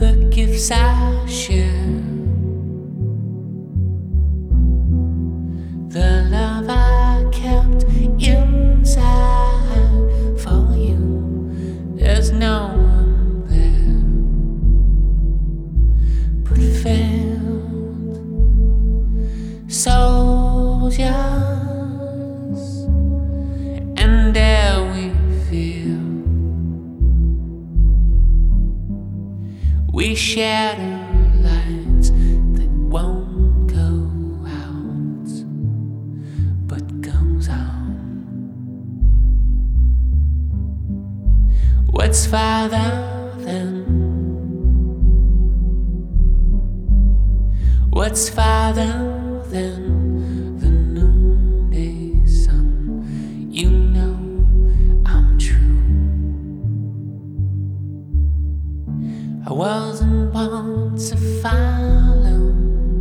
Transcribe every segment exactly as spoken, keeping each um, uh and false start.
the gifts I share, the love I kept inside for you. There's no one there but failed soldiers, and there we feel we shatter lights that won't go out, but goes on. What's farther than? What's farther than the noonday sun? You know I'm true. I wasn't born to follow.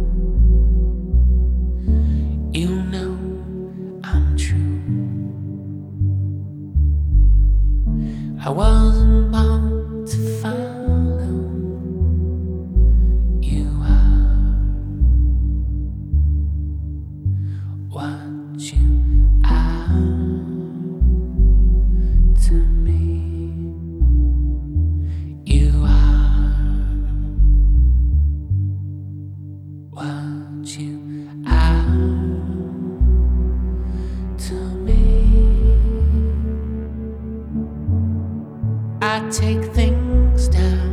You know I'm true. I wasn't born to follow. You are what you are to me. You are what you are to me. I take things down.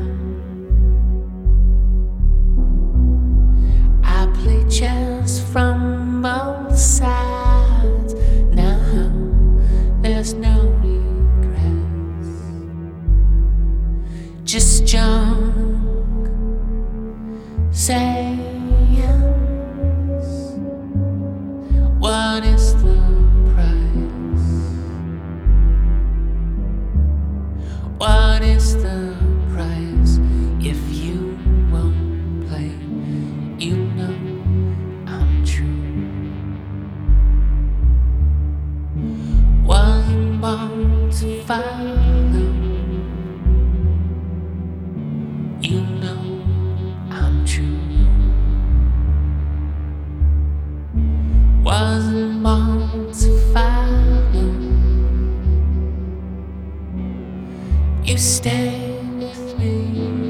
I play chess from both sides. Now there's no regrets, just junk sayings. What is the price? What is the price if you won't play? You know I'm true. Wasn't born to follow. You know I'm true. Wasn't born to follow. You stay with me.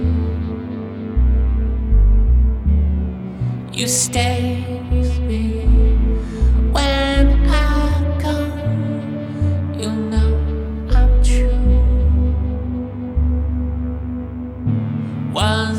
You stay with me when I go. You know I'm true. Was